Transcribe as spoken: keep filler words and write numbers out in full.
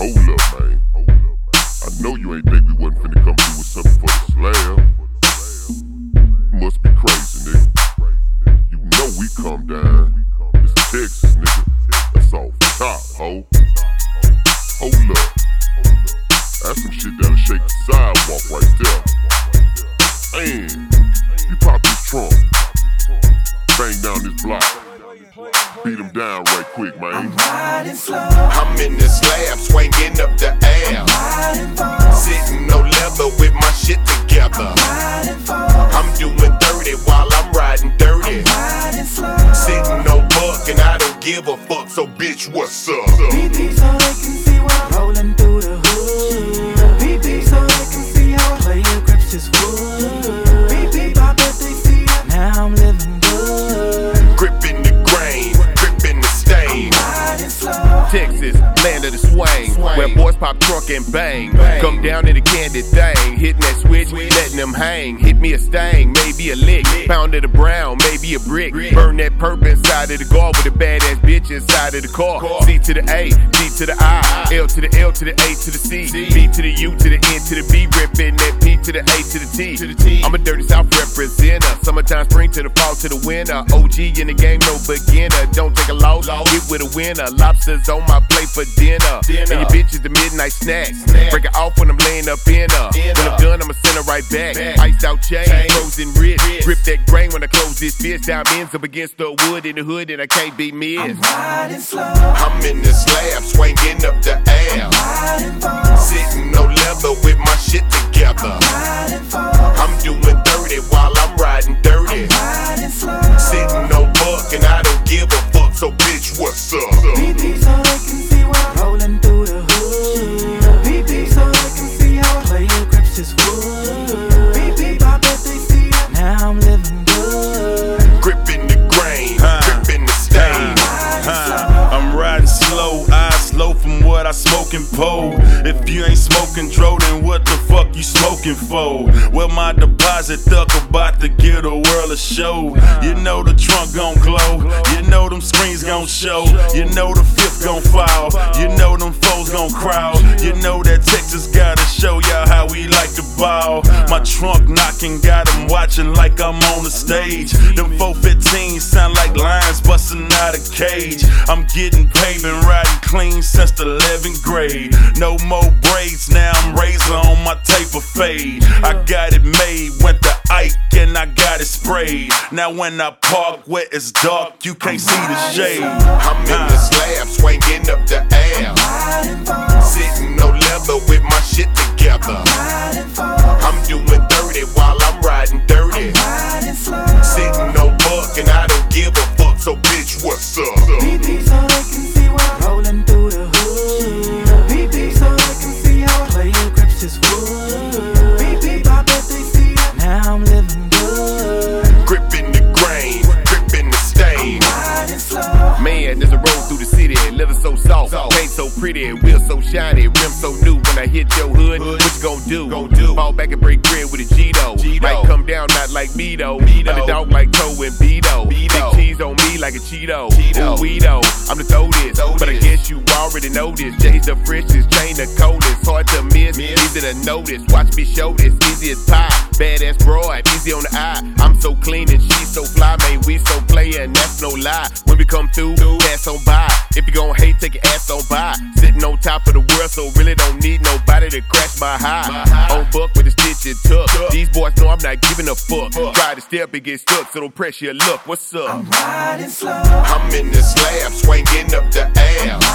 Hold up, man. I know you ain't think we wasn't finna come through with something for the slab. You must be crazy, nigga. You know we come down. It's Texas, nigga. That's off top, ho. Hold up. That's some shit that'll shake the sidewalk right there. Man, you pop this trunk. Bang down this block. Beat him down right quick, man. I'm riding slow. I'm in the slab, swinging up the air. I'm riding far. Sitting no leather with my shit together. I'm riding far. I'm doing dirty while I'm riding dirty. I'm riding slow. Sitting no buck and I don't give a fuck, so bitch, what's up? B B so they can see what I'm rolling through the hood. B B so they can see how player grips his wood. B B pop it, they see it. Now I'm living good. Gripping the grain, gripping the stain. I'm riding slow. Texas, land of the swing, Swing. where boys pop trunk and bang. Bang. Come down in the candy thing, hitting that switch, letting them hang. Hit me a stain, maybe a lick. Pounded a brown, maybe a brick. Burn that perp inside of the guard with a badass bitch inside of the car. C to the A, G to the I, L to the L to the A to the C, B to the U to the N to the B, ripping that P to the A to the T. I'm a dirty South representer. Summertime, spring to the fall to the winter. O G in the game, no beginner. Don't take a loss, get with a winner. Lobsters on my plate for dinner. And your bitch is the midnight snack. Break it off when I'm laying up in her. When I'm done, I'ma send her right back. Iced out chain, frozen wrist. Grip that grain when I close this fist. Diamonds up against the wood in the hood, and I can't be missed. I'm riding slow. I'm in the slab, swinging up the air. I'm riding far. Sitting no leather with my shit together. I'm riding far. I'm doing dirty while I'm riding dirty. I'm riding slow. Sitting no buck and I don't give a fuck, so bitch, what's up? B B so they can see what I'm rolling through the hood. B B so they can see how a player grips his wood. B B pop it, they see it. Now I'm living good. Gripping the grain, gripping the stain. I'm riding slow, eyes slow from what I smoke and pole. If you ain't smoking dro, then what the fuck you smoking for? Well, my deposit duck about to give the world a show. You know the trunk gon' glow, you know them screens gon' show, you know the fifth gon' fall, you know them foes gon' crowd, you know that Texas gotta show y'all how we like to ball. My trunk knocking, got them watching like I'm on the stage. Them four fifteens sound like lions busting out a cage. I'm getting paid, been riding clean since the eleventh grade. No more braids, now I'm razor on my taper fade. I got it made, went to Ike and I got it sprayed. Now when I park where it's dark, you can't see the shade. I'm in the slab, swinging up the air. I'm riding far. Sitting no leather with my shit together. I'm riding far. I'm doing dirty while I'm riding dirty. I'm riding slow. Sitting no buck and I don't give a fuck, so bitch, what's up? B B so they can see what I'm rolling through the hood. B B so they can see how a player grips his wood. B B pop it, they see it. Now I'm living good. Gripping the grain, gripping the stain. I'm riding slow. Man, there's a road through the city, living so soft, paint so pretty, wheels so shiny, rim so new. When I hit your hood, what you gon' do? Gon' do. Fall back and break bread with a Gito. Might come down not like me though. Underdog like Toe and Beto. Big cheese on me like a Cheeto. Ooh, Weedo, I'm the throw this, but I guess you already know this. J's the freshest, chain the coldest, hard to miss, easy to notice. Watch me show this, easy as pie. Badass broad, easy on the eye. I'm so clean and she's so fly, man. We so playin', that's no lie. When we come through, pass on by. If you gon' hate, take your ass on by. Sitting on top of the world, so really don't need nobody to crash my high. On buck with a stitch and tuck. These boys know I'm not giving a fuck. Try to step and get stuck, so don't press your luck. What's up? I'm riding slow. I'm in the slab, swinging up the air. I'm